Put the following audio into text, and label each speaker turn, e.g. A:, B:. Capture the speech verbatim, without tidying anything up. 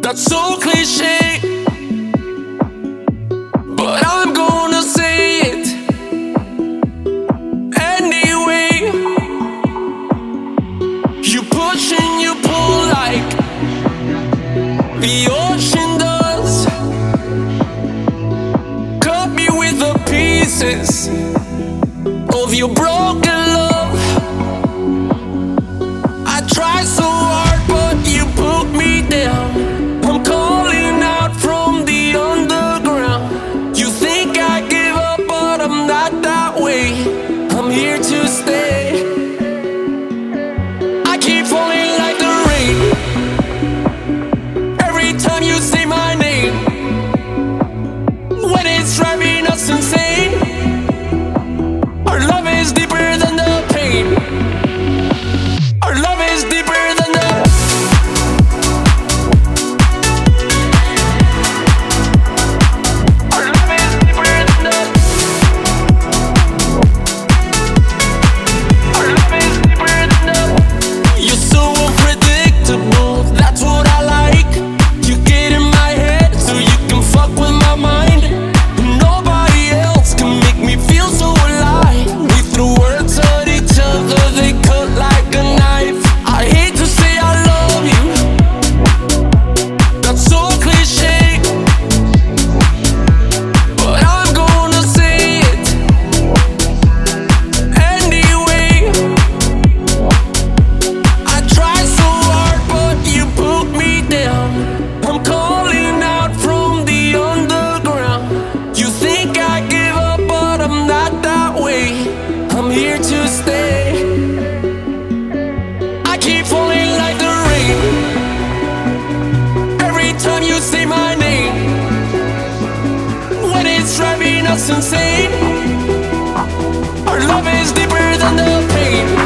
A: That's so cliche, but I'm gonna say it anyway. You push and you pull like the ocean does. Cut me with the pieces of your broken love. I try so hard, but you put me down. I'm calling out from the underground. You think I give up, but I'm not that way. I'm here to stay. I keep falling like the rain. Every time you say my name, when it's driving us insane. Our love is deeper than the pain. Our love is deeper than the Our love is deeper than the Our love is deeper than the You're so unpredictable, that's what I like. You get in my head so you can fuck with my mind. Nobody else can make me feel so alive. We threw words at each other, they cut like a knife. I hate to say I love you, that's so cliche, but I'm gonna say it anyway. I try so hard, but you put me down. I'm calling out from the underground. You think I give up, but I'm not that way. I'm here to stay. I keep falling like the rain. Every time you say my name, when it's driving us insane. Our love is deeper than the pain.